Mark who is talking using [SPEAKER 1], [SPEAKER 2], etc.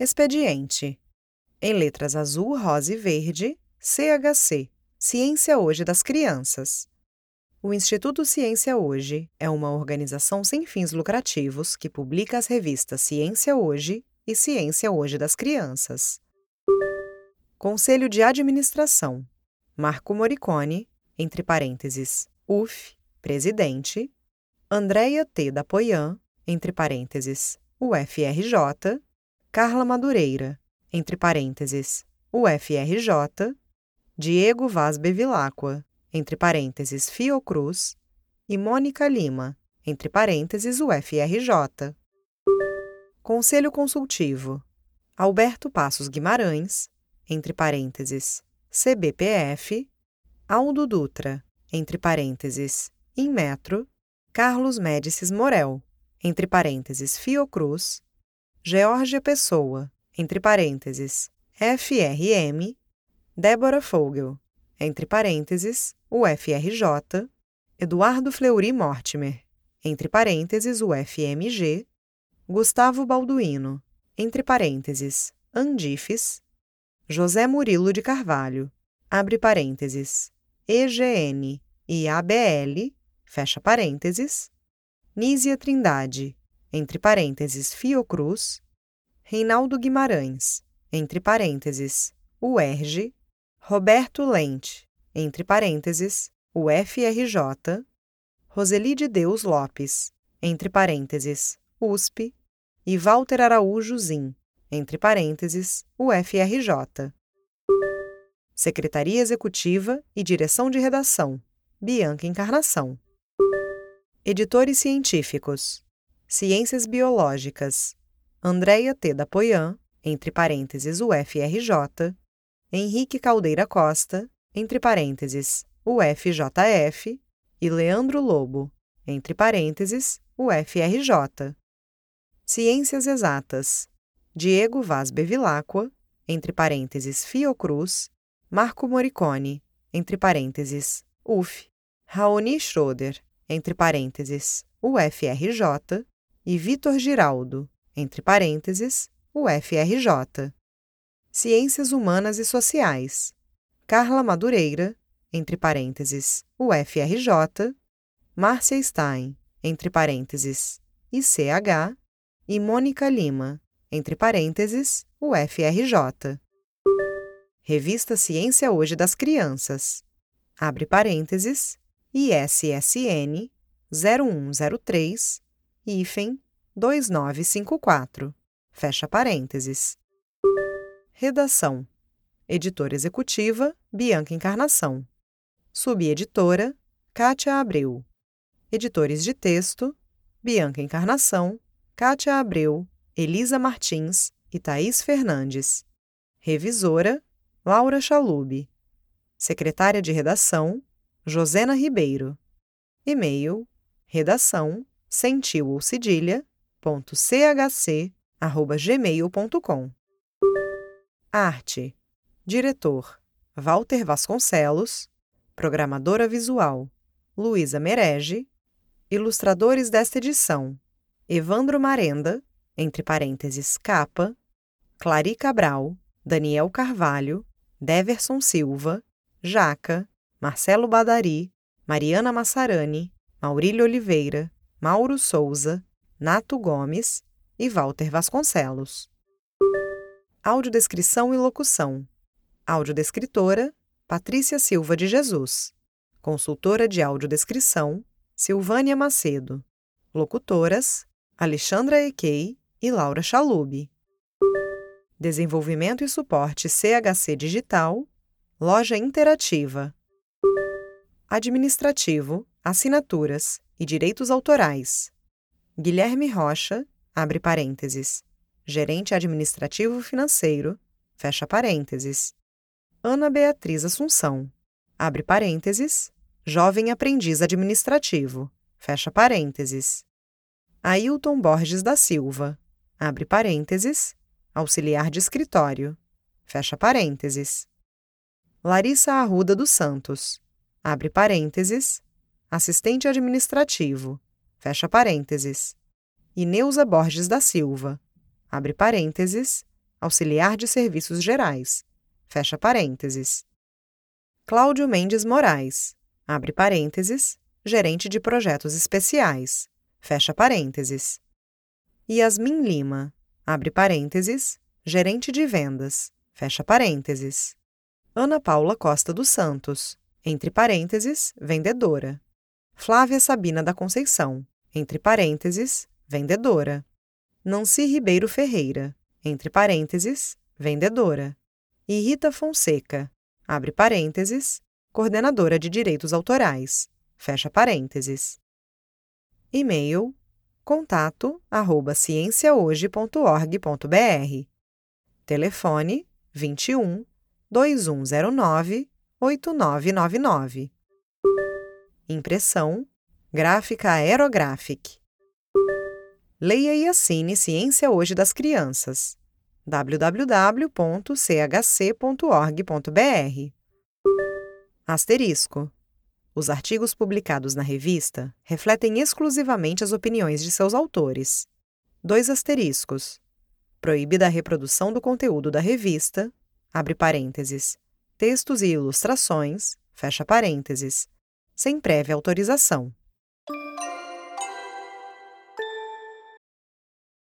[SPEAKER 1] Expediente. Em letras azul, rosa e verde, CHC, Ciência Hoje das Crianças. O Instituto Ciência Hoje é uma organização sem fins lucrativos que publica as revistas Ciência Hoje e Ciência Hoje das Crianças. Conselho de Administração. Marco Moricone, entre parênteses, UF, presidente. Andréia T. Dapoian, entre parênteses, UFRJ. Carla Madureira, entre parênteses, UFRJ. Diego Vaz Bevilacqua, entre parênteses, Fiocruz. E Mônica Lima, entre parênteses, UFRJ. Conselho Consultivo. Alberto Passos Guimarães, entre parênteses, CBPF. Aldo Dutra, entre parênteses, Inmetro. Carlos Médicis Morel, entre parênteses, Fiocruz. Geórgia Pessoa, entre parênteses, FRM. Débora Fogel, entre parênteses, UFRJ. Eduardo Fleury Mortimer, entre parênteses, UFMG. Gustavo Balduino, entre parênteses, Andifes. José Murilo de Carvalho, abre parênteses, EGN e ABL, fecha parênteses. Nízia Trindade, entre parênteses, Fiocruz. Reinaldo Guimarães, entre parênteses, UERJ. Roberto Lente, entre parênteses, UFRJ. Roseli de Deus Lopes, entre parênteses, USP. E Walter Araújo Zin, entre parênteses, UFRJ. Secretaria Executiva e Direção de Redação, Bianca Encarnação. Editores científicos. Ciências Biológicas. Andréia T. Dapoian, entre parênteses, UFRJ. Henrique Caldeira Costa, entre parênteses, UFJF. E Leandro Lobo, entre parênteses, UFRJ. Ciências Exatas. Diego Vaz Bevilacqua, entre parênteses, Fiocruz. Marco Moricone, entre parênteses, UF. Raoni Schroeder, entre parênteses, UFRJ. E Vitor Giraldo, entre parênteses, UFRJ. Ciências Humanas e Sociais. Carla Madureira, entre parênteses, UFRJ. Márcia Stein, entre parênteses, ICH. E Mônica Lima, entre parênteses, UFRJ. Revista Ciência Hoje das Crianças, abre parênteses, ISSN 0103, hífen 2954, fecha parênteses. Redação. Editora Executiva, Bianca Encarnação. Subeditora, Kátia Abreu. Editores de texto, Bianca Encarnação, Kátia Abreu, Elisa Martins e Thaís Fernandes. Revisora, Laura Chalub. Secretária de Redação, Josena Ribeiro. E-mail, redação, sem tio ou cedilha, .chc@gmail.com. Arte. Diretor, Walter Vasconcelos. Programadora visual, Luísa Merege. Ilustradores desta edição, Evandro Marenda, entre parênteses, capa. Clari Cabral, Daniel Carvalho, Deverson Silva, Jaca, Marcelo Badari, Mariana Massarani, Maurílio Oliveira, Mauro Souza, Nato Gomes e Walter Vasconcelos. Audiodescrição e locução. Audiodescritora, Patrícia Silva de Jesus. Consultora de audiodescrição, Silvânia Macedo. Locutoras, Alexandra Ekei e Laura Chalub. Desenvolvimento e suporte CHC Digital, Loja Interativa. Administrativo, Assinaturas e Direitos Autorais. Guilherme Rocha, abre parênteses, Gerente Administrativo Financeiro, fecha parênteses. Ana Beatriz Assunção, abre parênteses, Jovem Aprendiz Administrativo, fecha parênteses. Ailton Borges da Silva, abre parênteses, Auxiliar de Escritório, fecha parênteses. Larissa Arruda dos Santos, abre parênteses, Assistente Administrativo, fecha parênteses. E Neuza Borges da Silva, abre parênteses, auxiliar de serviços gerais, fecha parênteses. Cláudio Mendes Moraes, abre parênteses, gerente de projetos especiais, fecha parênteses. Yasmin Lima, abre parênteses, gerente de vendas, fecha parênteses. Ana Paula Costa dos Santos, entre parênteses, vendedora. Flávia Sabina da Conceição, entre parênteses, vendedora. Nancy Ribeiro Ferreira, entre parênteses, vendedora. E Rita Fonseca, abre parênteses, coordenadora de direitos autorais, fecha parênteses. E-mail contato@cienciahoje.org.br. Telefone 21 2109 8999. Impressão gráfica Aerographic. Leia e assine Ciência Hoje das Crianças. www.chc.org.br. Asterisco. Os artigos publicados na revista refletem exclusivamente as opiniões de seus autores. 2 asteriscos. Proibida a reprodução do conteúdo da revista, abre parênteses, textos e ilustrações, fecha parênteses, sem prévia autorização.